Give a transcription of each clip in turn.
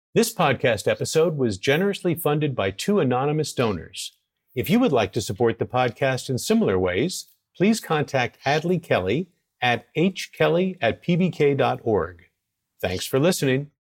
This podcast episode was generously funded by two anonymous donors. If you would like to support the podcast in similar ways, please contact Hadley Kelly at hkelly@pbk.org. Thanks for listening.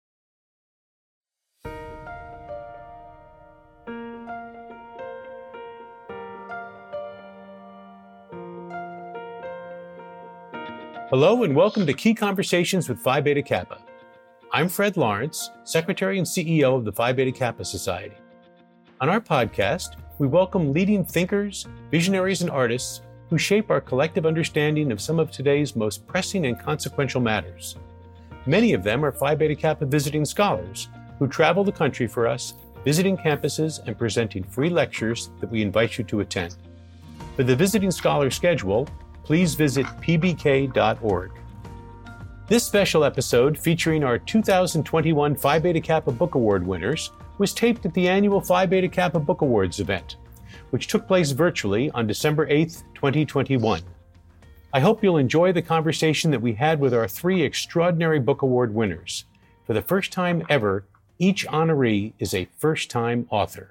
Hello and welcome to Key Conversations with Phi Beta Kappa. I'm Fred Lawrence, Secretary and CEO of the Phi Beta Kappa Society. On our podcast, we welcome leading thinkers, visionaries, and artists who shape our collective understanding of some of today's most pressing and consequential matters. Many of them are Phi Beta Kappa visiting scholars who travel the country for us, visiting campuses and presenting free lectures that we invite you to attend. For the visiting scholar schedule, please visit pbk.org. This special episode, featuring our 2021 Phi Beta Kappa Book Award winners, was taped at the annual Phi Beta Kappa Book Awards event, which took place virtually on December 8th, 2021. I hope you'll enjoy the conversation that we had with our three extraordinary book award winners. For the first time ever, each honoree is a first-time author.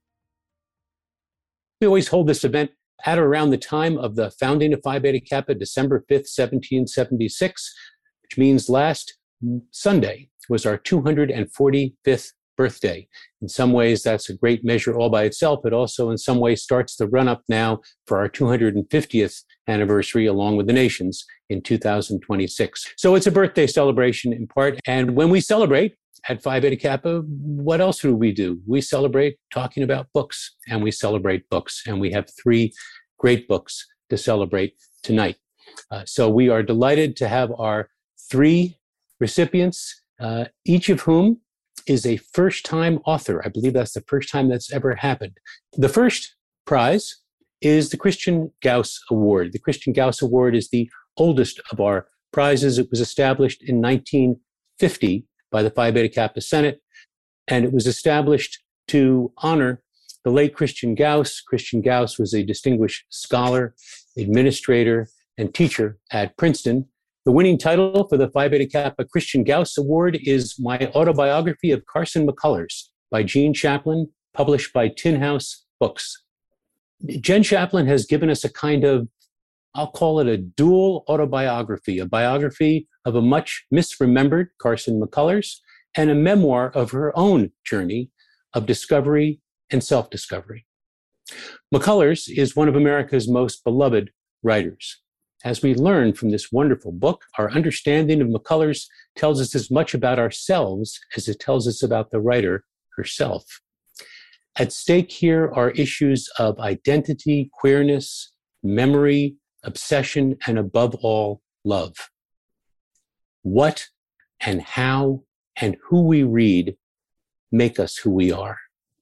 We always hold this event at or around the time of the founding of Phi Beta Kappa, December 5th, 1776, which means last Sunday was our 245th birthday. In some ways, that's a great measure all by itself, but also in some ways starts the run-up now for our 250th anniversary along with the nation's in 2026. So it's a birthday celebration in part. And when we celebrate at Phi Beta Kappa, what else do? We celebrate talking about books, and we celebrate books. And we have three great books to celebrate tonight. So we are delighted to have our three recipients, each of whom is a first-time author. I believe that's the first time that's ever happened. The first prize is the Christian Gauss Award. The Christian Gauss Award is the oldest of our prizes. It was established in 1950 by the Phi Beta Kappa Senate, and it was established to honor the late Christian Gauss. Christian Gauss was a distinguished scholar, administrator, and teacher at Princeton. The winning title for the Phi Beta Kappa Christian Gauss Award is My Autobiography of Carson McCullers by Gene Chaplin, published by Tin House Books. Jen Chaplin has given us a kind of, I'll call it a dual autobiography, a biography of a much misremembered Carson McCullers and a memoir of her own journey of discovery and self-discovery. McCullers is one of America's most beloved writers. As we learn from this wonderful book, our understanding of McCullers tells us as much about ourselves as it tells us about the writer herself. At stake here are issues of identity, queerness, memory, obsession, and above all, love. What and how and who we read make us who we are.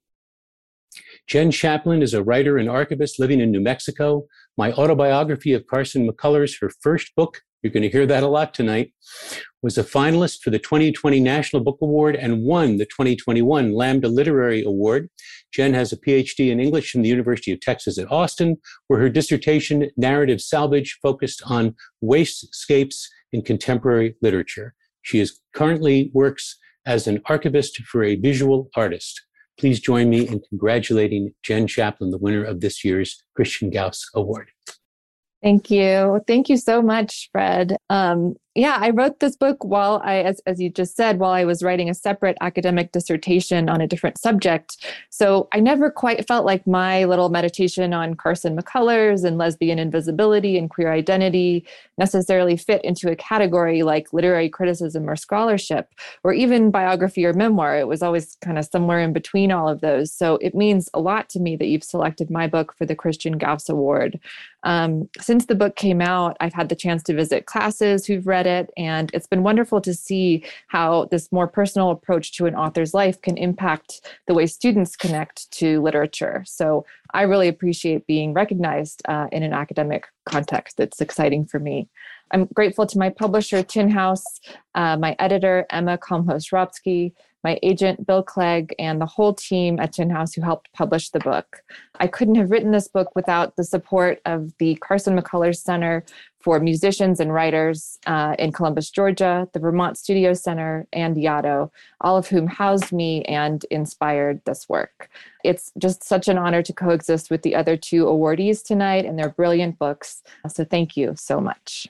Jen Chaplin is a writer and archivist living in New Mexico. My Autobiography of Carson McCullers, her first book, you're going to hear that a lot tonight, was a finalist for the 2020 National Book Award and won the 2021 Lambda Literary Award. Jen has a PhD in English from the University of Texas at Austin, where her dissertation, Narrative Salvage, focused on wastegapes in contemporary literature. She currently works as an archivist for a visual artist. Please join me in congratulating Jen Chaplin, the winner of this year's Christian Gauss Award. Thank you. Thank you so much, Fred. I wrote this book while as you just said, while I was writing a separate academic dissertation on a different subject. So I never quite felt like my little meditation on Carson McCullers and lesbian invisibility and queer identity necessarily fit into a category like literary criticism or scholarship, or even biography or memoir. It was always kind of somewhere in between all of those. So it means a lot to me that you've selected my book for the Christian Gauss Award. Since the book came out, I've had the chance to visit classes who've read it, and it's been wonderful to see how this more personal approach to an author's life can impact the way students connect to literature. So I really appreciate being recognized in an academic context. It's exciting for me. I'm grateful to my publisher, Tin House, my editor, Emma Kalmhost-Ropsky, my agent, Bill Clegg, and the whole team at Tin House who helped publish the book. I couldn't have written this book without the support of the Carson McCullers Center for Musicians and Writers in Columbus, Georgia, the Vermont Studio Center, and Yaddo, all of whom housed me and inspired this work. It's just such an honor to coexist with the other two awardees tonight and their brilliant books. So thank you so much.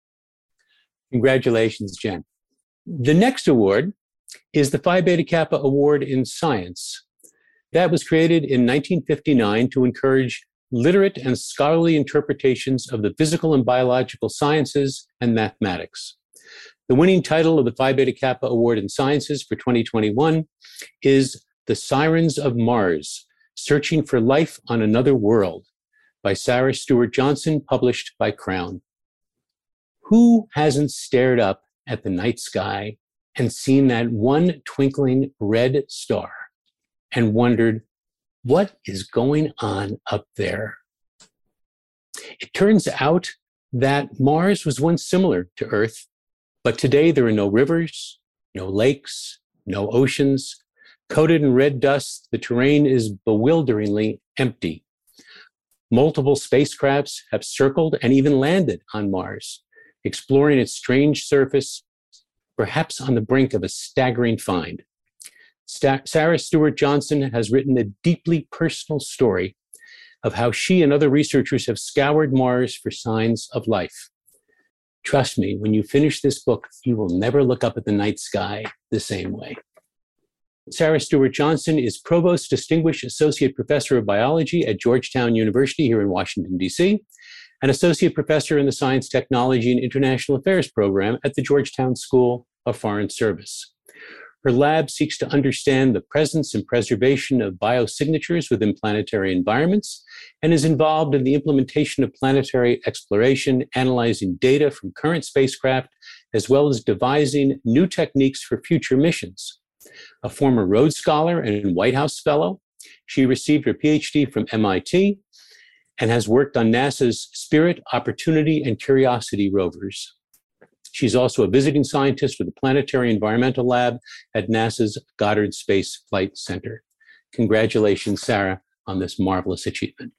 Congratulations, Jen. The next award is the Phi Beta Kappa Award in Science. That was created in 1959 to encourage literate and scholarly interpretations of the physical and biological sciences and mathematics. The winning title of the Phi Beta Kappa Award in Sciences for 2021 is The Sirens of Mars, Searching for Life on Another World by Sarah Stewart Johnson, published by Crown. Who hasn't stared up at the night sky and seen that one twinkling red star and wondered, what is going on up there? It turns out that Mars was once similar to Earth, but today there are no rivers, no lakes, no oceans. Coated in red dust, the terrain is bewilderingly empty. Multiple spacecrafts have circled and even landed on Mars, exploring its strange surface, perhaps on the brink of a staggering find. Sarah Stewart Johnson has written a deeply personal story of how she and other researchers have scoured Mars for signs of life. Trust me, when you finish this book, you will never look up at the night sky the same way. Sarah Stewart Johnson is Provost Distinguished Associate Professor of Biology at Georgetown University here in Washington, D.C., and Associate Professor in the Science, Technology, and International Affairs program at the Georgetown School of Foreign Service. Her lab seeks to understand the presence and preservation of biosignatures within planetary environments and is involved in the implementation of planetary exploration, analyzing data from current spacecraft, as well as devising new techniques for future missions. A former Rhodes Scholar and White House Fellow, she received her PhD from MIT and has worked on NASA's Spirit, Opportunity, and Curiosity rovers. She's also a visiting scientist with the Planetary Environmental Lab at NASA's Goddard Space Flight Center. Congratulations, Sarah, on this marvelous achievement.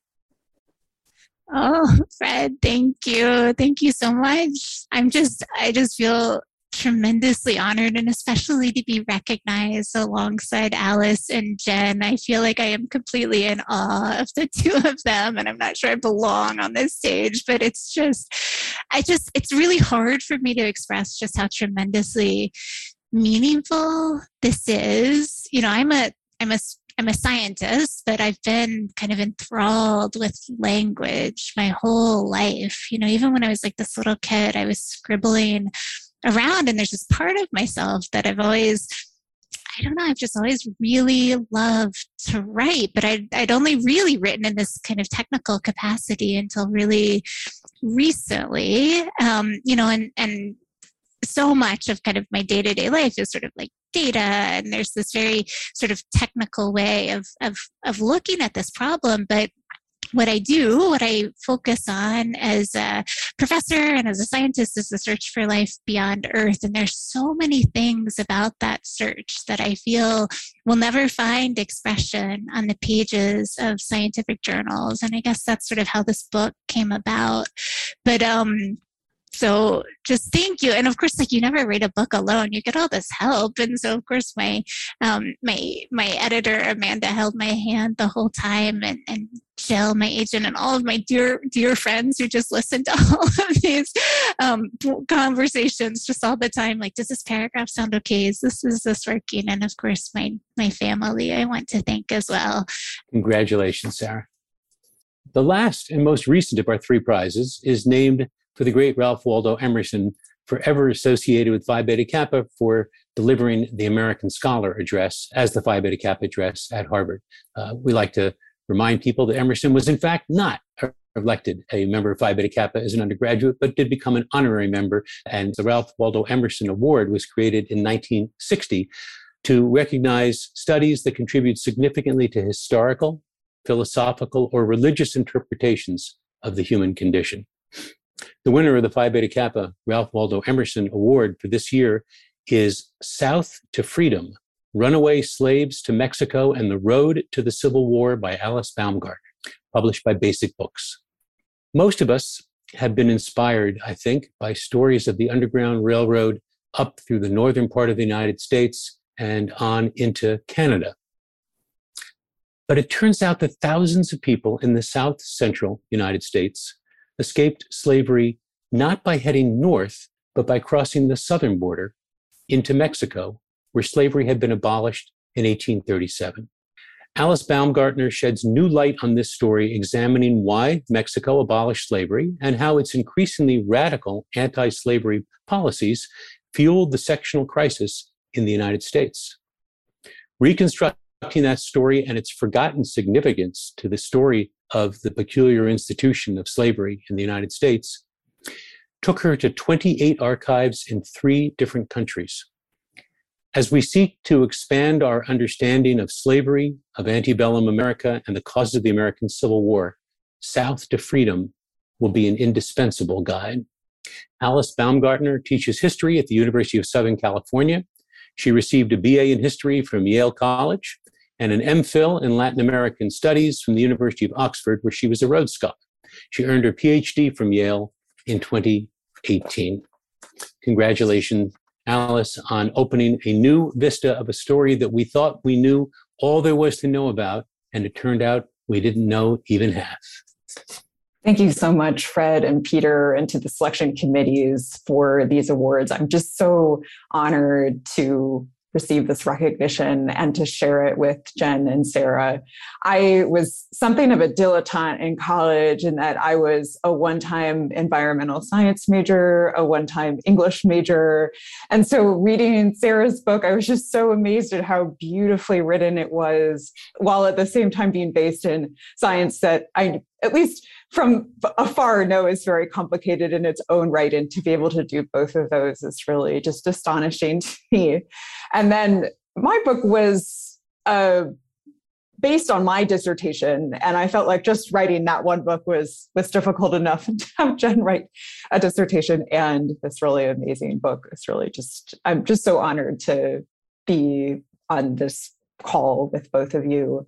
Oh, Fred, thank you. Thank you so much. I just feel tremendously honored, and especially to be recognized alongside Alice and Jen. I feel like I am completely in awe of the two of them, and I'm not sure I belong on this stage, but it's really hard for me to express just how tremendously meaningful this is. You know, I'm a scientist, but I've been kind of enthralled with language my whole life. You know, even when I was like this little kid, I was scribbling around, and there's this part of myself that I've just always really loved to write, but I'd only really written in this kind of technical capacity until really recently, you know, and so much of kind of my day-to-day life is sort of like data, and there's this very sort of technical way of looking at this problem. But what I focus on as a professor and as a scientist is the search for life beyond Earth. And there's so many things about that search that I feel will never find expression on the pages of scientific journals. And I guess that's sort of how this book came about. But so just thank you. And of course, like, you never write a book alone. You get all this help. And so of course my editor, Amanda, held my hand the whole time, and Jill, my agent, and all of my dear friends who just listen to all of these conversations just all the time. Like, does this paragraph sound okay? Is this working? And of course, my family, I want to thank as well. Congratulations, Sarah. The last and most recent of our three prizes is named for the great Ralph Waldo Emerson, forever associated with Phi Beta Kappa for delivering the American Scholar Address as the Phi Beta Kappa Address at Harvard. We like to remind people that Emerson was in fact not elected a member of Phi Beta Kappa as an undergraduate, but did become an honorary member. And the Ralph Waldo Emerson Award was created in 1960 to recognize studies that contribute significantly to historical, philosophical, or religious interpretations of the human condition. The winner of the Phi Beta Kappa Ralph Waldo Emerson Award for this year is South to Freedom Runaway Slaves to Mexico and the Road to the Civil War by Alice Baumgartner, published by Basic Books. Most of us have been inspired, I think, by stories of the Underground Railroad up through the northern part of the United States and on into Canada. But it turns out that thousands of people in the South Central United States escaped slavery not by heading north, but by crossing the southern border into Mexico, where slavery had been abolished in 1837. Alice Baumgartner sheds new light on this story, examining why Mexico abolished slavery and how its increasingly radical anti-slavery policies fueled the sectional crisis in the United States. Reconstructing that story and its forgotten significance to the story of the peculiar institution of slavery in the United States took her to 28 archives in 3 different countries. As we seek to expand our understanding of slavery, of antebellum America, and the causes of the American Civil War, South to Freedom will be an indispensable guide. Alice Baumgartner teaches history at the University of Southern California. She received a BA in history from Yale College and an MPhil in Latin American Studies from the University of Oxford, where she was a Rhodes Scholar. She earned her PhD from Yale in 2018. Congratulations, Alice, on opening a new vista of a story that we thought we knew all there was to know about, and it turned out we didn't know even half. Thank you so much, Fred and Peter, and to the selection committees for these awards. I'm just so honored to receive this recognition and to share it with Jen and Sarah. I was something of a dilettante in college in that I was a one-time environmental science major, a one-time English major. And so reading Sarah's book, I was just so amazed at how beautifully written it was, while at the same time being based in science that I, at least from afar, know is very complicated in its own right. And to be able to do both of those is really just astonishing to me. And then my book was based on my dissertation. And I felt like just writing that one book was difficult enough to have Jen write a dissertation and this really amazing book. It's really I'm just so honored to be on this call with both of you.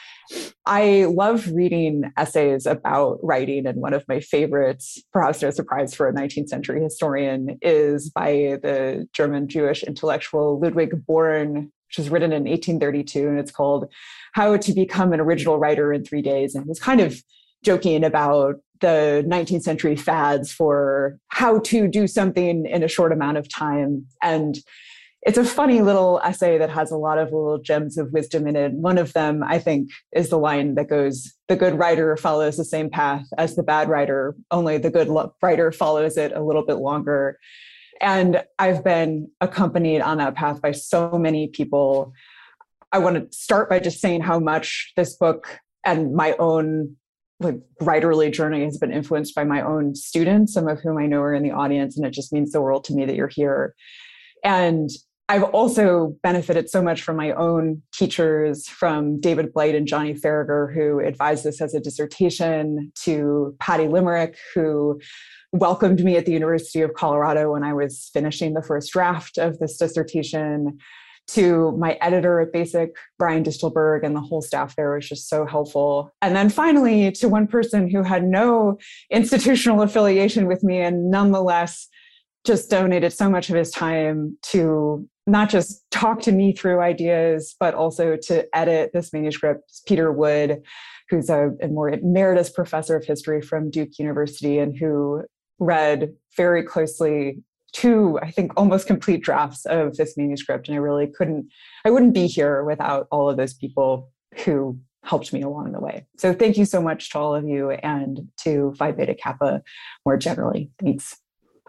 I love reading essays about writing, and one of my favorites, perhaps no surprise for a 19th century historian, is by the German Jewish intellectual Ludwig Born, which was written in 1832, and it's called How to Become an Original Writer in 3 Days. And he's kind of joking about the 19th century fads for how to do something in a short amount of time. And it's a funny little essay that has a lot of little gems of wisdom in it. One of them, I think, is the line that goes, "The good writer follows the same path as the bad writer, only the good writer follows it a little bit longer." And I've been accompanied on that path by so many people. I want to start by just saying how much this book and my own writerly journey has been influenced by my own students, some of whom I know are in the audience, and it just means the world to me that you're here. And I've also benefited so much from my own teachers, from David Blight and Johnny Farragher, who advised this as a dissertation, to Patty Limerick, who welcomed me at the University of Colorado when I was finishing the first draft of this dissertation, to my editor at Basic, Brian Distelberg, and the whole staff there was just so helpful. And then finally, to one person who had no institutional affiliation with me and nonetheless just donated so much of his time to not just talk to me through ideas, but also to edit this manuscript, Peter Wood, who's a more emeritus professor of history from Duke University and who read very closely 2, I think, almost complete drafts of this manuscript. And I wouldn't be here without all of those people who helped me along the way. So thank you so much to all of you and to Phi Beta Kappa more generally. Thanks.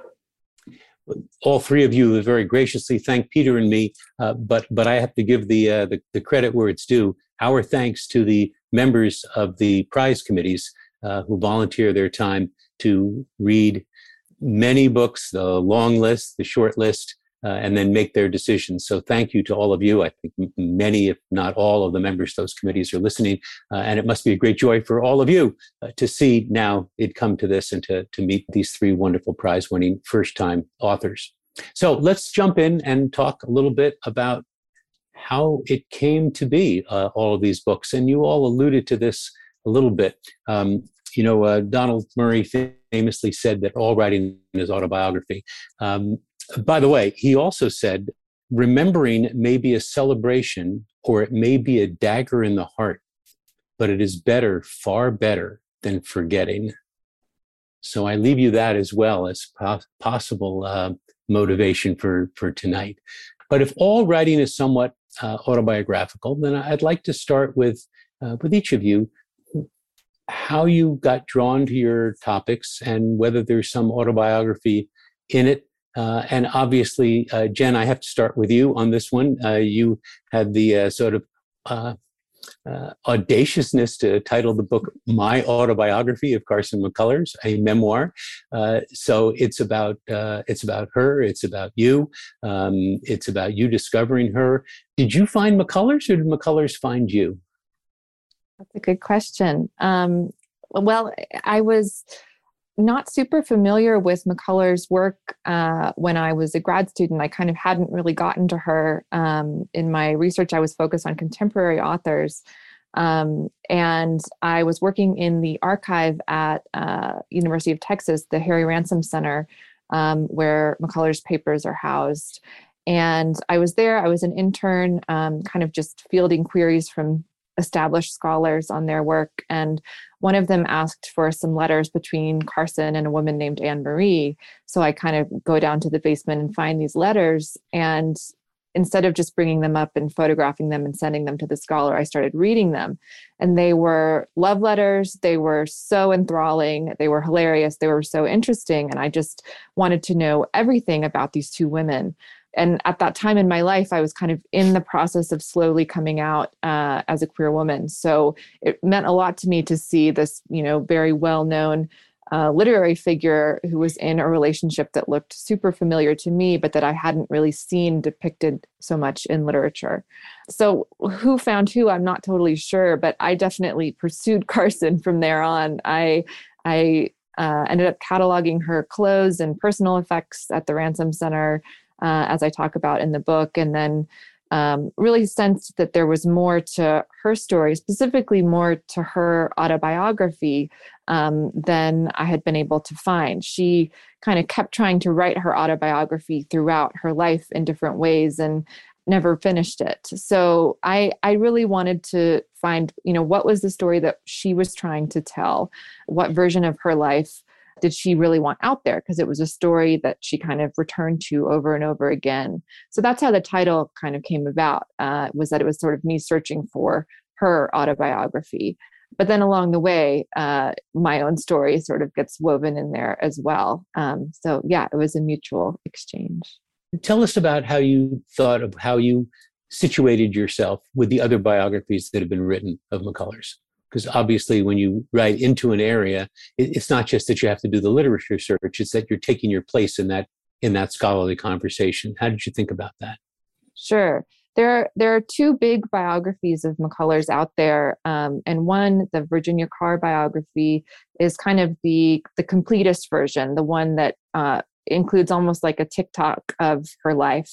All 3 of you have very graciously thanked Peter and me, but I have to give the credit where it's due. Our thanks to the members of the prize committees who volunteer their time to read many books, the long list, the short list, and then make their decisions. So thank you to all of you. I think many, if not all, of the members of those committees are listening. And it must be a great joy for all of you to see now it come to this and to meet these 3 wonderful prize-winning first-time authors. So let's jump in and talk a little bit about how it came to be, all of these books. And you all alluded to this a little bit. Donald Murray famously said that all writing is autobiography. By the way, he also said, remembering may be a celebration or it may be a dagger in the heart, but it is better, far better than forgetting. So I leave you that as well as possible motivation for tonight. But if all writing is somewhat autobiographical, then I'd like to start with each of you, how you got drawn to your topics and whether there's some autobiography in it. And obviously, Jen, I have to start with you on this one. You had the sort of audaciousness to title the book "My Autobiography of Carson McCullers," a memoir. So it's about her. It's about you. It's about you discovering her. Did you find McCullers, or did McCullers find you? That's a good question. Well, I was not super familiar with McCullers' work when I was a grad student. I kind of hadn't really gotten to her. In my research, I was focused on contemporary authors. And I was working in the archive at University of Texas, the Harry Ransom Center, where McCullers' papers are housed. And I was there. I was an intern, kind of just fielding queries from established scholars on their work. And one of them asked for some letters between Carson and a woman named Anne Marie. So I kind of go down to the basement and find these letters. And instead of just bringing them up and photographing them and sending them to the scholar, I started reading them. And they were love letters. They were so enthralling. They were hilarious. They were so interesting. And I just wanted to know everything about these two women. And at that time in my life, I was kind of in the process of slowly coming out as a queer woman. So it meant a lot to me to see this, very well-known literary figure who was in a relationship that looked super familiar to me, but that I hadn't really seen depicted so much in literature. So who found who, I'm not totally sure, but I definitely pursued Carson from there on. I ended up cataloging her clothes and personal effects at the Ransom Center, as I talk about in the book, and then really sensed that there was more to her story, specifically more to her autobiography than I had been able to find. She kind of kept trying to write her autobiography throughout her life in different ways and never finished it. So I really wanted to find, what was the story that she was trying to tell? What version of her life did she really want out there? Because it was a story that she kind of returned to over and over again. So that's how the title kind of came about, was that it was sort of me searching for her autobiography. But then along the way, my own story sort of gets woven in there as well. So yeah, it was a mutual exchange. Tell us about how you thought of how you situated yourself with the other biographies that have been written of McCullers. Because obviously when you write into an area, it's not just that you have to do the literature search, it's that you're taking your place in that scholarly conversation. How did you think about that? Sure. There are two big biographies of McCullers out there. And one, the Virginia Carr biography, is kind of the completest version, the one that includes almost like a TikTok of her life.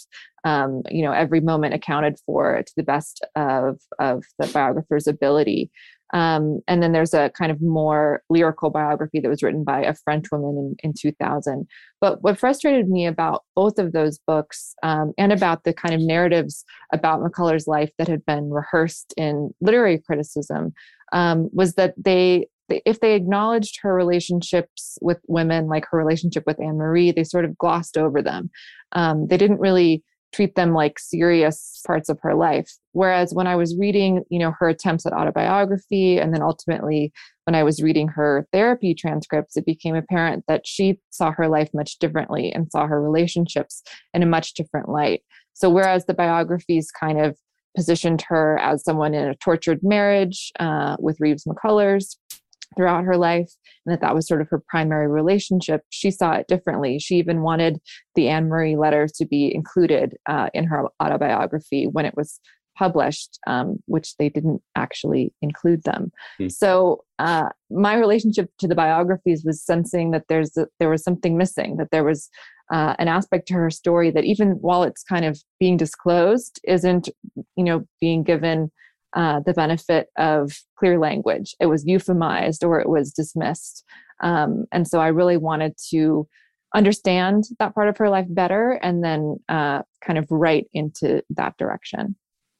Every moment accounted for to the best of the biographer's ability. And then there's a kind of more lyrical biography that was written by a French woman in 2000. But what frustrated me about both of those books, and about the kind of narratives about McCullers' life that had been rehearsed in literary criticism, was that if they acknowledged her relationships with women, like her relationship with Anne Marie, they sort of glossed over them. They didn't really treat them like serious parts of her life. Whereas when I was reading, her attempts at autobiography, and then ultimately when I was reading her therapy transcripts, it became apparent that she saw her life much differently and saw her relationships in a much different light. So whereas the biographies kind of positioned her as someone in a tortured marriage with Reeves McCullers throughout her life, and that was sort of her primary relationship, she saw it differently. She even wanted the Anne Marie letters to be included in her autobiography when it was published, which they didn't actually include them. So my relationship to the biographies was sensing that there was something missing, that there was an aspect to her story that even while it's kind of being disclosed, isn't, being given the benefit of clear language. It was euphemized or it was dismissed. And so I really wanted to understand that part of her life better and then kind of write into that direction.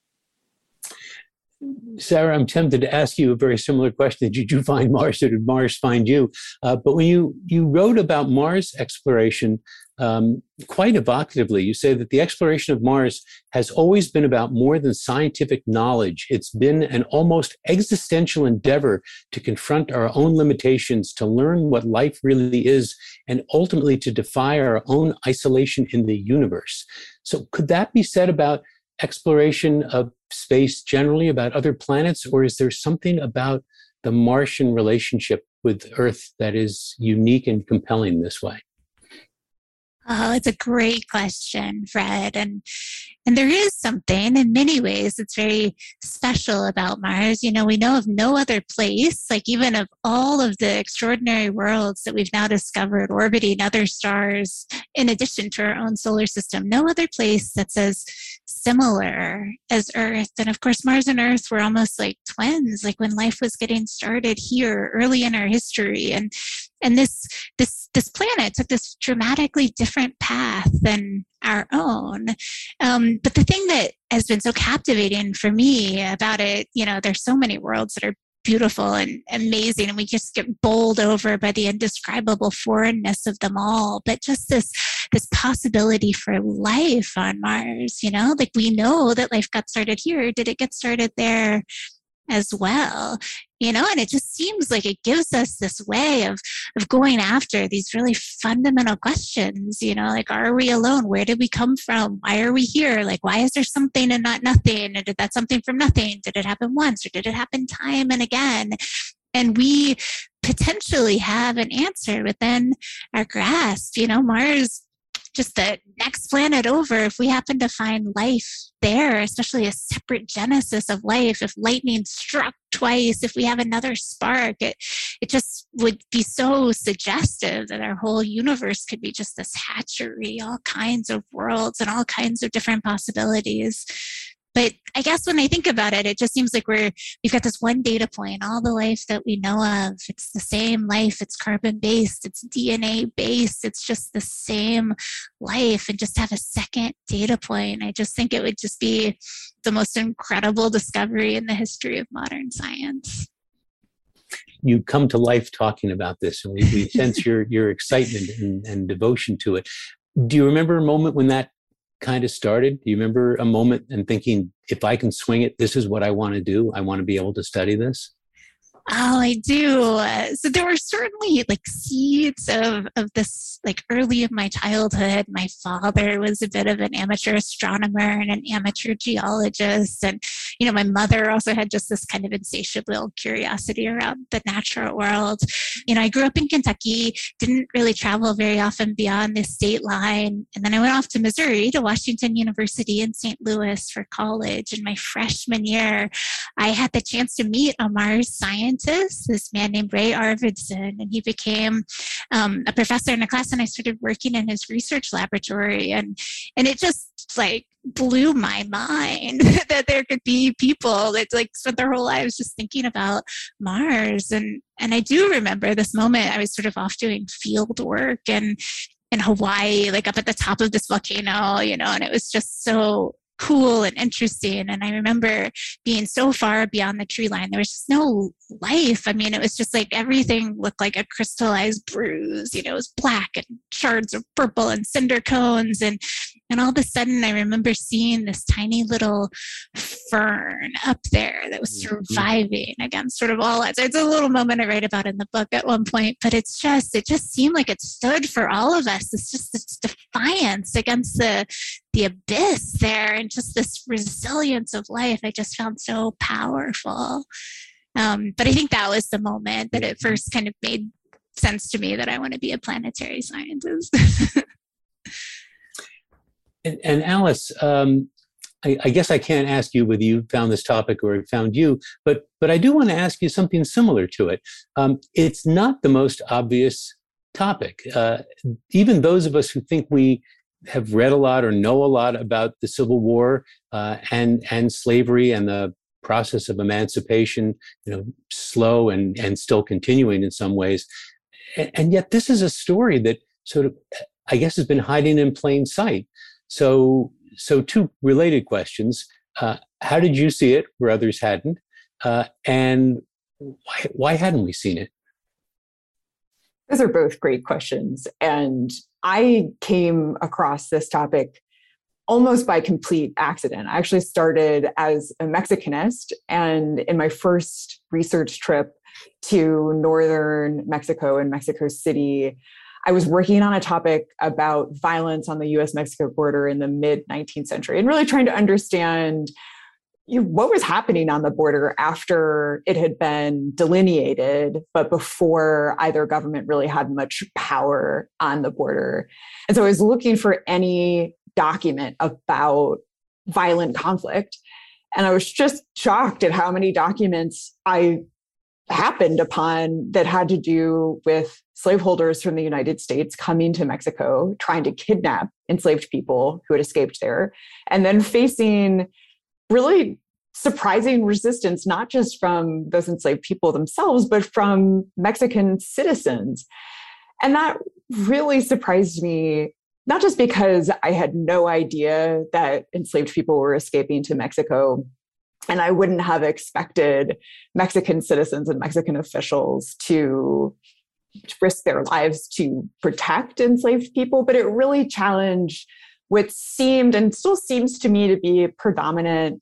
Sarah, I'm tempted to ask you a very similar question. Did you find Mars or did Mars find you? But when you wrote about Mars exploration quite evocatively, you say that the exploration of Mars has always been about more than scientific knowledge. It's been an almost existential endeavor to confront our own limitations, to learn what life really is, and ultimately to defy our own isolation in the universe. So could that be said about exploration of space generally, about other planets, or is there something about the Martian relationship with Earth that is unique and compelling this way? Oh, it's a great question, Fred. And there is something in many ways that's very special about Mars. We know of no other place, like even of all of the extraordinary worlds that we've now discovered orbiting other stars, in addition to our own solar system, no other place that's as similar as Earth. And of course, Mars and Earth were almost like twins, like when life was getting started here early in our history. And this planet took this dramatically different path than our own. But the thing that has been so captivating for me about it, there's so many worlds that are beautiful and amazing, and we just get bowled over by the indescribable foreignness of them all. But just this possibility for life on Mars, like we know that life got started here. Did it get started there as well? And it just seems like it gives us this way of going after these really fundamental questions, like, are we alone? Where did we come from? Why are we here? Like, why is there something and not nothing? And did that something from nothing? Did it happen once or did it happen time and again? And we potentially have an answer within our grasp. Mars, just the next planet over, if we happen to find life there, especially a separate genesis of life, if lightning struck twice, if we have another spark, it just would be so suggestive that our whole universe could be just this hatchery, all kinds of worlds and all kinds of different possibilities. But I guess when I think about it, it just seems like we've got this one data point, all the life that we know of. It's the same life. It's carbon-based. It's DNA-based. It's just the same life. And just to have a second data point, I just think it would just be the most incredible discovery in the history of modern science. You come to life talking about this, and we sense your excitement and devotion to it. Do you remember a moment when that kind of started? Do you remember a moment and thinking, if I can swing it, this is what I want to do? I want to be able to study this? Oh, I do. So there were certainly like seeds of this, like early in my childhood. My father was a bit of an amateur astronomer and an amateur geologist. And, my mother also had just this kind of insatiable curiosity around the natural world. I grew up in Kentucky, didn't really travel very often beyond the state line. And then I went off to Missouri, to Washington University in St. Louis for college. And my freshman year, I had the chance to meet a Mars scientist, this man named Ray Arvidson, and he became a professor in a class, and I started working in his research laboratory, and it just like blew my mind that there could be people that like spent their whole lives just thinking about Mars. And I do remember this moment. I was sort of off doing field work and in Hawaii, like up at the top of this volcano, and it was just so cool and interesting. And I remember being so far beyond the tree line, there was just no life. I mean, it was just like everything looked like a crystallized bruise. It was black and shards of purple and cinder cones. And all of a sudden, I remember seeing this tiny little fern up there that was surviving against sort of all odds. It's a little moment I write about in the book at one point, but it just seemed like it stood for all of us. It's just this defiance against the abyss there, and just this resilience of life I just found so powerful. But I think that was the moment that it first kind of made sense to me that I want to be a planetary scientist. And Alice, I guess I can't ask you whether you found this topic or it found you, but I do want to ask you something similar to it. It's not the most obvious topic. Even those of us who think we have read a lot or know a lot about the Civil War and slavery and the process of emancipation, slow and still continuing in some ways. And yet this is a story that sort of, I guess, has been hiding in plain sight. So two related questions. How did you see it where others hadn't? And why hadn't we seen it? Those are both great questions. And I came across this topic almost by complete accident. I actually started as a Mexicanist, and in my first research trip to northern Mexico and Mexico City, I was working on a topic about violence on the US-Mexico border in the mid-19th century and really trying to understand what was happening on the border after it had been delineated, but before either government really had much power on the border. And so I was looking for any document about violent conflict. And I was just shocked at how many documents I happened upon that had to do with slaveholders from the United States coming to Mexico, trying to kidnap enslaved people who had escaped there, and then facing really surprising resistance, not just from those enslaved people themselves, but from Mexican citizens. And that really surprised me, not just because I had no idea that enslaved people were escaping to Mexico, and I wouldn't have expected Mexican citizens and Mexican officials to risk their lives to protect enslaved people, but it really challenged what seemed and still seems to me to be a predominant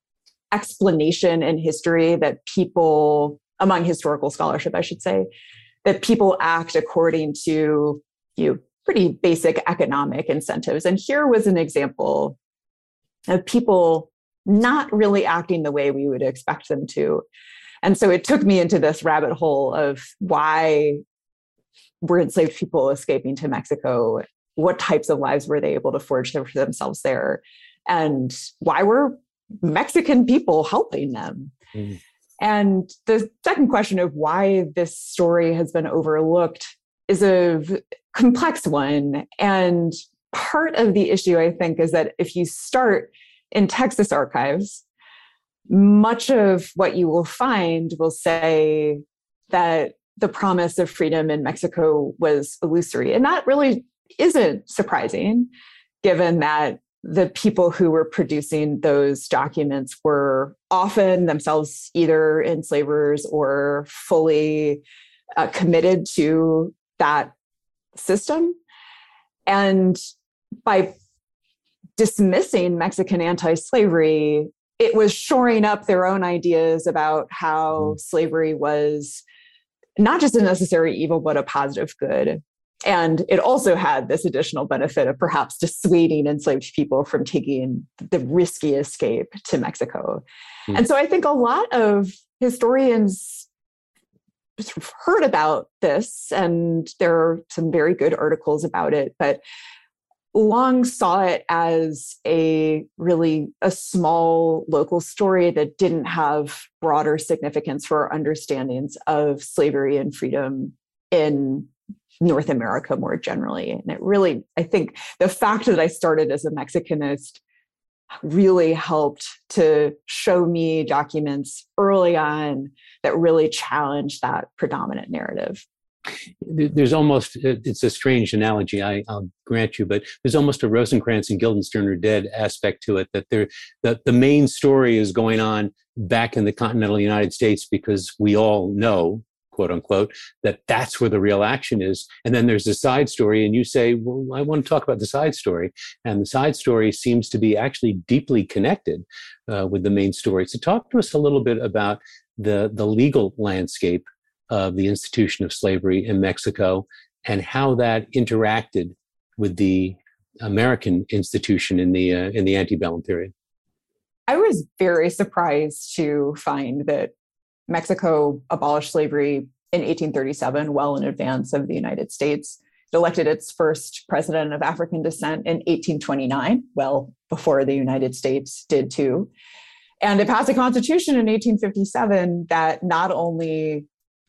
explanation in history that people, among historical scholarship, I should say, that people act according to pretty basic economic incentives. And here was an example of people not really acting the way we would expect them to. And so it took me into this rabbit hole of why were enslaved people escaping to Mexico? What types of lives were they able to forge for themselves there? And why were Mexican people helping them? Mm. And the second question of why this story has been overlooked is a complex one. And part of the issue, I think, is that if you start in Texas archives, much of what you will find will say that the promise of freedom in Mexico was illusory. And that really isn't surprising, given that the people who were producing those documents were often themselves either enslavers or fully committed to that system. And by dismissing Mexican anti-slavery, it was shoring up their own ideas about how slavery was not just a necessary evil, but a positive good. And it also had this additional benefit of perhaps dissuading enslaved people from taking the risky escape to Mexico. Mm. And so I think a lot of historians sort of heard about this, and there are some very good articles about it, but long saw it as a small local story that didn't have broader significance for our understandings of slavery and freedom in North America more generally. And it really, I think the fact that I started as a Mexicanist really helped to show me documents early on that really challenged that predominant narrative. There's almost, it's a strange analogy, I'll grant you, but there's almost a Rosencrantz and Guildenstern are dead aspect to it, that the main story is going on back in the continental United States because we all know, quote unquote, that's where the real action is. And then there's a side story and you say, well, I want to talk about the side story. And the side story seems to be actually deeply connected with the main story. So talk to us a little bit about the legal landscape of the institution of slavery in Mexico and how that interacted with the American institution in the antebellum period. I was very surprised to find that Mexico abolished slavery in 1837, well in advance of the United States. It elected its first president of African descent in 1829, well before the United States did too. And it passed a constitution in 1857 that not only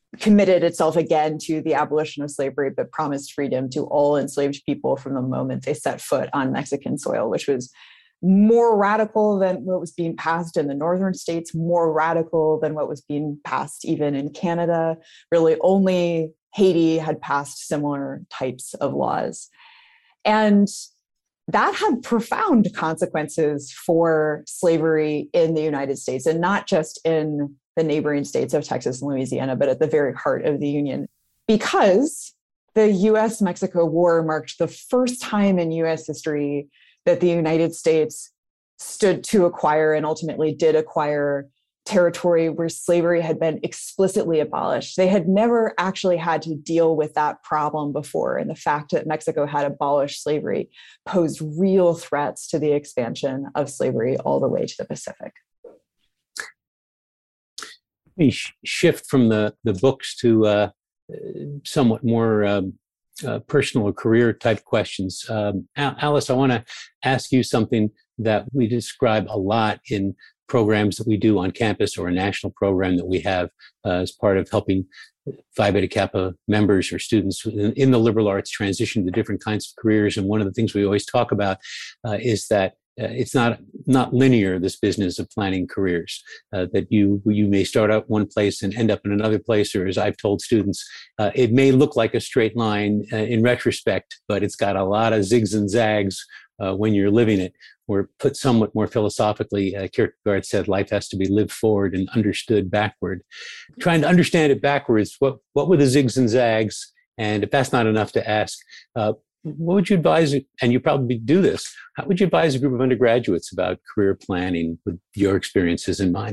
committed itself again to the abolition of slavery, but promised freedom to all enslaved people from the moment they set foot on Mexican soil, which was more radical than what was being passed in the northern states, more radical than what was being passed even in Canada. Really, only Haiti had passed similar types of laws. And that had profound consequences for slavery in the United States, and not just in the neighboring states of Texas and Louisiana, but at the very heart of the Union. Because the US-Mexico War marked the first time in US history that the United States stood to acquire and ultimately did acquire territory where slavery had been explicitly abolished. They had never actually had to deal with that problem before. And the fact that Mexico had abolished slavery posed real threats to the expansion of slavery all the way to the Pacific. We shift from the books to somewhat more personal or career type questions. Alice, I want to ask you something that we describe a lot in programs that we do on campus, or a national program that we have as part of helping Phi Beta Kappa members or students in the liberal arts transition to different kinds of careers. And one of the things we always talk about is that it's not linear, this business of planning careers, that you may start out one place and end up in another place, or as I've told students, it may look like a straight line in retrospect, but it's got a lot of zigs and zags when you're living it. Or put somewhat more philosophically, Kierkegaard said life has to be lived forward and understood backward. Trying to understand it backwards, what were the zigs and zags? And if that's not enough to ask, what would you advise, and you probably do this, how would you advise a group of undergraduates about career planning with your experiences in mind?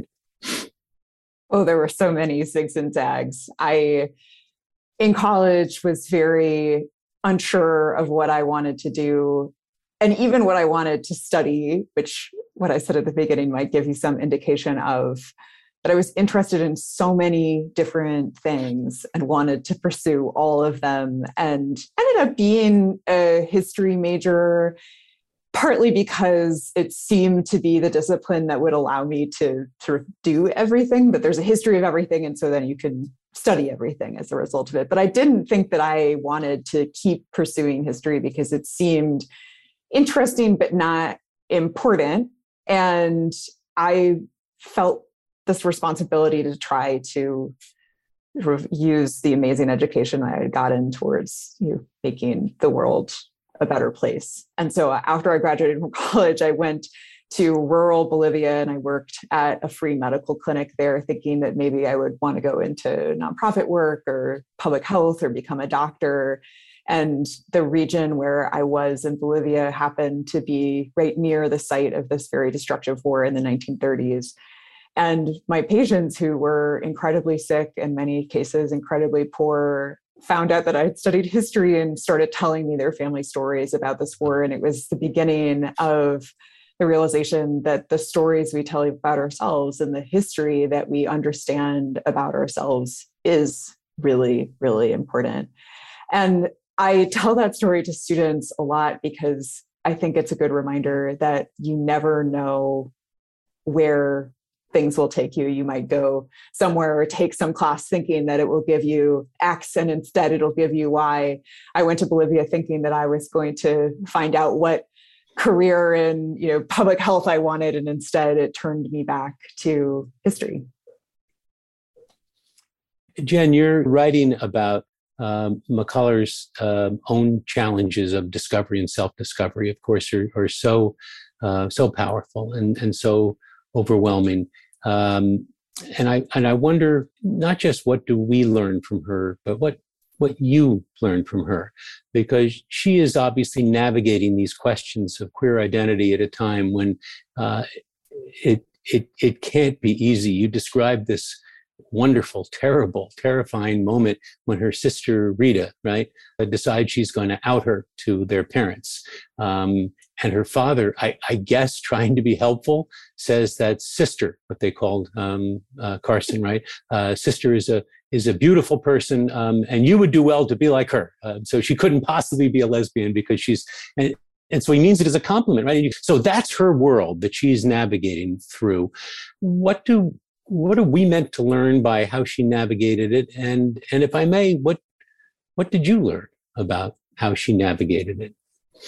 Oh, there were so many zigs and zags. I, in college, was very unsure of what I wanted to do, and even what I wanted to study, which what I said at the beginning might give you some indication of. But I was interested in so many different things and wanted to pursue all of them, and ended up being a history major, partly because it seemed to be the discipline that would allow me to sort of do everything, but there's a history of everything, and so then you can study everything as a result of it. But I didn't think that I wanted to keep pursuing history because it seemed interesting but not important, and I felt this responsibility to try to sort of use the amazing education I had gotten towards making the world a better place. And so after I graduated from college, I went to rural Bolivia and I worked at a free medical clinic there, thinking that maybe I would want to go into nonprofit work or public health or become a doctor. And the region where I was in Bolivia happened to be right near the site of this very destructive war in the 1930s. And my patients, who were incredibly sick, in many cases incredibly poor, found out that I had studied history and started telling me their family stories about this war. And it was the beginning of the realization that the stories we tell about ourselves and the history that we understand about ourselves is really, really important. And I tell that story to students a lot because I think it's a good reminder that you never know where things will take you. You might go somewhere or take some class thinking that it will give you X and instead it'll give you Y. I went to Bolivia thinking that I was going to find out what career in public health I wanted, and instead it turned me back to history. Jen, you're writing about McCullers' own challenges of discovery and self-discovery, of course, are so powerful and so overwhelming. And I wonder, not just what do we learn from her, but what you learned from her, because she is obviously navigating these questions of queer identity at a time when it can't be easy. You described this wonderful, terrible, terrifying moment when her sister Rita, right, decides she's going to out her to their parents. And her father, I guess, trying to be helpful, says that sister, what they called Carson, right? Sister is a beautiful person, and you would do well to be like her. So she couldn't possibly be a lesbian because she's, and so he means it as a compliment, right? So that's her world that she's navigating through. What do what are we meant to learn by how she navigated it? And if I may, what did you learn about how she navigated it?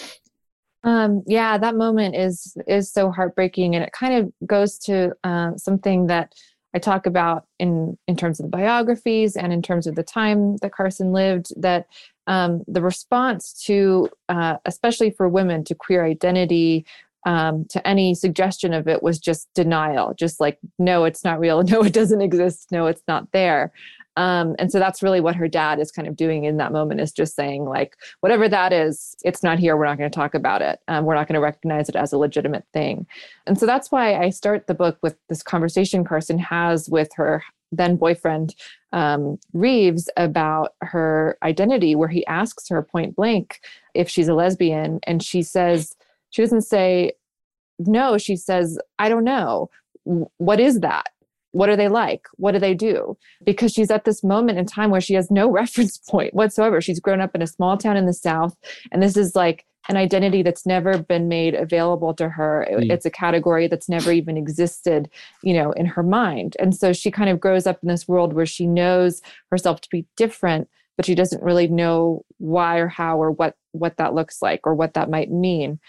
Yeah, that moment is so heartbreaking, and it kind of goes to something that I talk about in terms of the biographies and in terms of the time that Carson lived. That the response to, especially for women, to queer identity, to any suggestion of it was just denial, just like, no, it's not real. No, it doesn't exist. No, it's not there. And so that's really what her dad is kind of doing in that moment, is just saying, like, whatever that is, it's not here. We're not going to talk about it. We're not going to recognize it as a legitimate thing. And so that's why I start the book with this conversation Carson has with her then boyfriend, Reeves, about her identity, where he asks her point blank if she's a lesbian. And she says, she doesn't say no, she says, I don't know. What is that? What are they like? What do they do? Because she's at this moment in time where she has no reference point whatsoever. She's grown up in a small town in the South, and this is like an identity that's never been made available to her. It's a category that's never even existed, in her mind. And so she kind of grows up in this world where she knows herself to be different, but she doesn't really know why or how or what that looks like or what that might mean.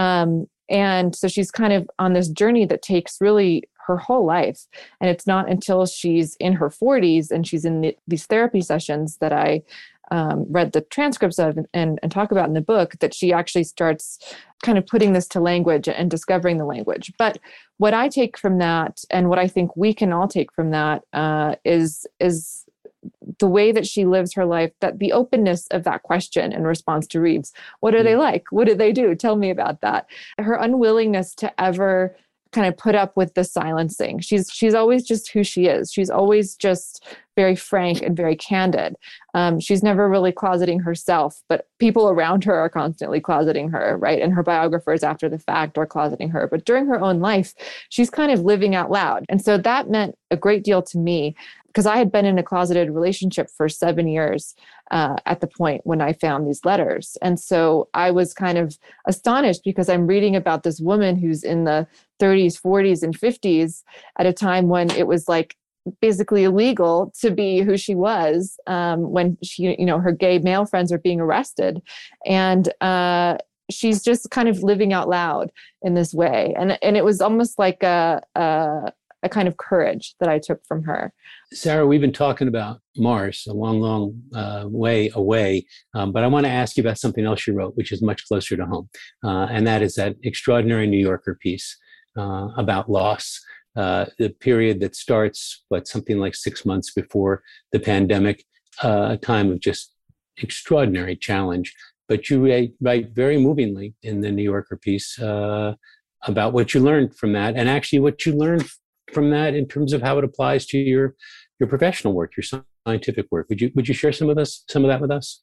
And so she's kind of on this journey that takes really her whole life. And it's not until she's in her 40s and she's in these therapy sessions that I read the transcripts of and talk about in the book, that she actually starts kind of putting this to language and discovering the language. But what I take from that, and what I think we can all take from that, is the way that she lives her life, that the openness of that question in response to Reeves. What are they like? What do they do? Tell me about that. Her unwillingness to ever kind of put up with the silencing. She's always just who she is. She's always just very frank and very candid. She's never really closeting herself, but people around her are constantly closeting her, right? And her biographers after the fact are closeting her. But during her own life, she's kind of living out loud. And so that meant a great deal to me, because I had been in a closeted relationship for 7 years at the point when I found these letters. And so I was kind of astonished, because I'm reading about this woman who's in the 30s, 40s, and 50s at a time when it was like basically illegal to be who she was, when she, her gay male friends are being arrested. And she's just kind of living out loud in this way. And it was almost like a kind of courage that I took from her. Sarah, we've been talking about Mars a long, long way away, but I want to ask you about something else you wrote, which is much closer to home, and that is that extraordinary New Yorker piece about loss, the period that starts, something like 6 months before the pandemic, a time of just extraordinary challenge. But you write very movingly in the New Yorker piece about what you learned from that, and actually what you learned from that in terms of how it applies to your professional work, your scientific work. Would you share some of that with us?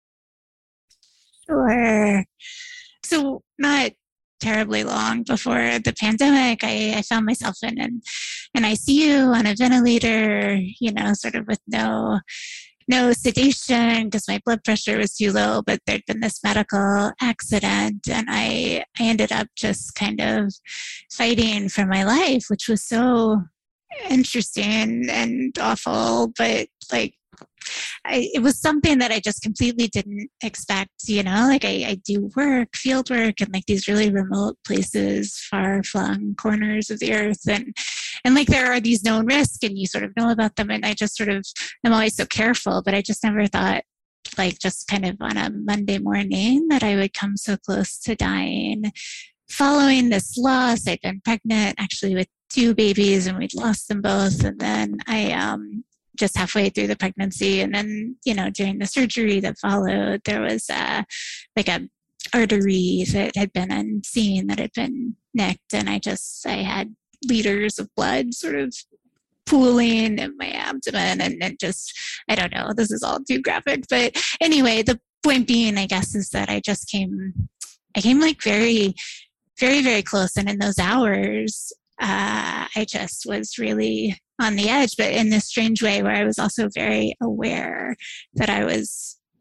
Sure. So not terribly long before the pandemic, I found myself in an ICU on a ventilator, sort of with no sedation, because my blood pressure was too low, but there'd been this medical accident, and I ended up just kind of fighting for my life, which was so interesting and awful, but it was something that I just completely didn't expect, I do field work in these really remote places, far flung corners of the earth. And there are these known risks, and you sort of know about them. And I just sort of am always so careful, but I just never thought, just kind of on a Monday morning, that I would come so close to dying. Following this loss, I'd been pregnant actually with 2 babies, and we'd lost them both. And then I, just halfway through the pregnancy, and then, during the surgery that followed, there was a artery that had been unseen, that had been nicked. And I had liters of blood sort of pooling in my abdomen, and just, I don't know, this is all too graphic. But anyway, the point being, I guess, is that I came very, very, very close. And in those hours, I just was really on the edge, but in this strange way where I was also very aware that I was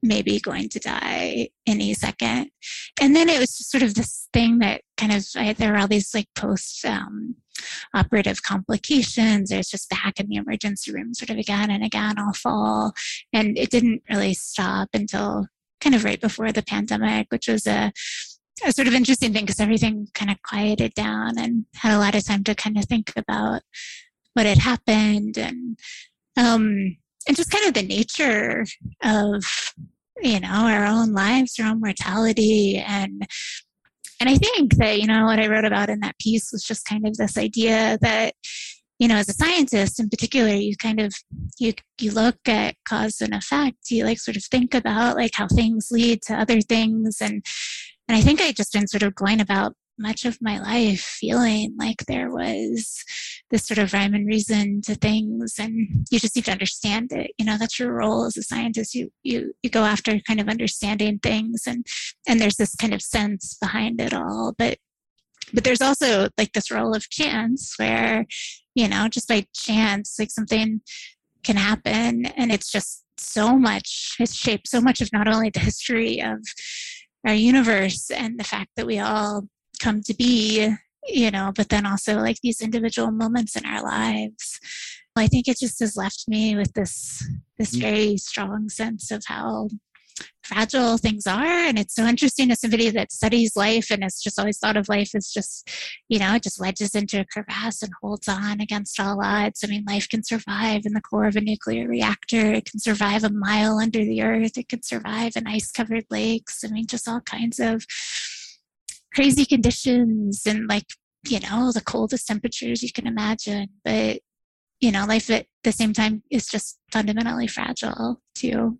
maybe going to die any second. And then it was just sort of this thing that kind of, there were all these like post-operative complications. There's just back in the emergency room sort of again and again all fall. And it didn't really stop until kind of right before the pandemic, which was a sort of interesting thing because everything kind of quieted down and had a lot of time to kind of think about what had happened and just kind of the nature of, our own lives, our own mortality. And I think that, what I wrote about in that piece was just kind of this idea that, as a scientist in particular, you kind of, you look at cause and effect, you like sort of think about like how things lead to other things. And I think I just been sort of going about much of my life feeling like there was this sort of rhyme and reason to things, and you just need to understand it. That's your role as a scientist. You go after kind of understanding things, and there's this kind of sense behind it all. But there's also like this role of chance where, just by chance, like something can happen, and it's just it's shaped so much of not only the history of our universe and the fact that we all come to be, but then also like these individual moments in our lives. I think it just has left me with this very strong sense of how fragile things are. And it's so interesting as somebody that studies life and has just always thought of life as just, it just wedges into a crevasse and holds on against all odds. I mean, life can survive in the core of a nuclear reactor. It can survive a mile under the earth. It can survive in ice-covered lakes. I mean, just all kinds of crazy conditions and like, the coldest temperatures you can imagine. But, life at the same time is just fundamentally fragile too.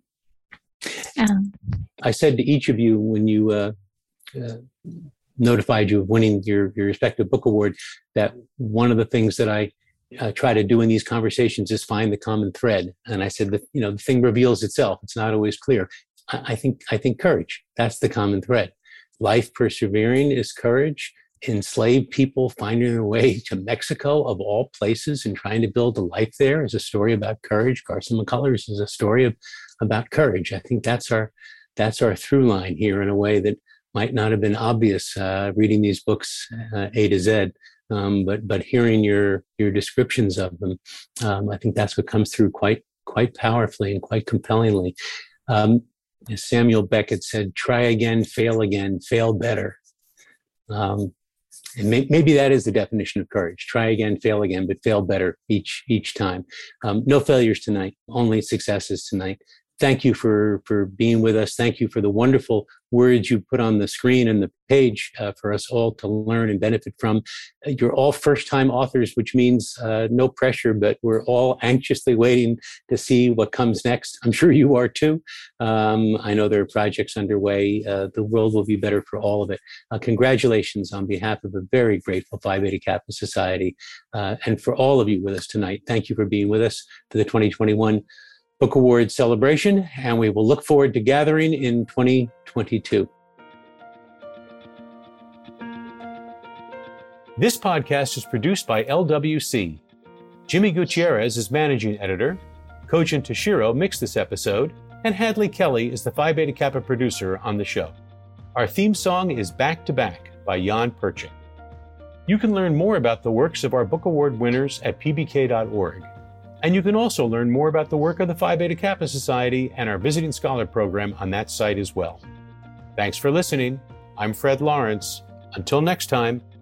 I said to each of you when you notified you of winning your respective book award that one of the things that I try to do in these conversations is find the common thread. And I said that, the thing reveals itself. It's not always clear. I think courage, that's the common thread. Life persevering is courage. Enslaved people finding their way to Mexico, of all places, and trying to build a life there is a story about courage. Carson McCullers is a story about courage. I think that's our through line here in a way that might not have been obvious reading these books A to Z, but hearing your descriptions of them, I think that's what comes through quite powerfully and quite compellingly. As Samuel Beckett said, "Try again, fail better." And maybe that is the definition of courage. Try again, fail again, but fail better each time. No failures tonight, only successes tonight. Thank you for being with us. Thank you for the wonderful words you put on the screen and the page for us all to learn and benefit from. You're all first-time authors, which means no pressure, but we're all anxiously waiting to see what comes next. I'm sure you are too. I know there are projects underway. The world will be better for all of it. Congratulations on behalf of a very grateful Phi Beta Kappa Society, and for all of you with us tonight. Thank you for being with us for the 2021 Book Award celebration, and we will look forward to gathering in 2022. This podcast is produced by LWC. Jimmy Gutierrez is managing editor. Kojin Toshiro mixed this episode, and Hadley Kelly is the Phi Beta Kappa producer on the show. Our theme song is Back to Back by Jan Perchik. You can learn more about the works of our Book Award winners at pbk.org. And you can also learn more about the work of the Phi Beta Kappa Society and our Visiting Scholar program on that site as well. Thanks for listening. I'm Fred Lawrence. Until next time,